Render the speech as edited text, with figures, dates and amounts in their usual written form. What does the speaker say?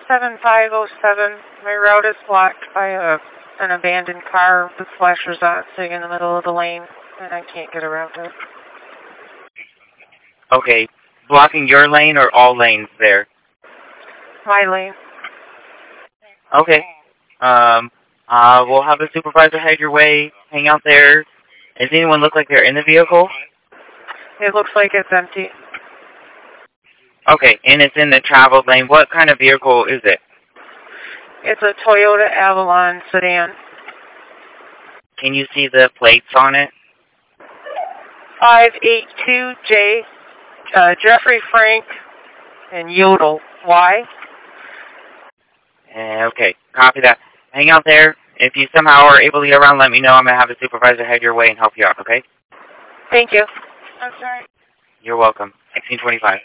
7507. My route is blocked by an abandoned car with flashers on sitting in the middle of the lane, and I can't get around it. Okay. Blocking your lane or all lanes there? My lane. Okay. We'll have the supervisor head your way. Hang out there. Does anyone look like they're in the vehicle? It looks like it's empty. Okay, and it's in the travel lane. What kind of vehicle is it? It's a Toyota Avalon sedan. Can you see the plates on it? 582J, Jeffrey Frank, and Yodel. Why? Okay, copy that. Hang out there. If you somehow are able to get around, let me know. I'm going to have the supervisor head your way and help you out, okay? Thank you. I'm sorry. You're welcome. 1625.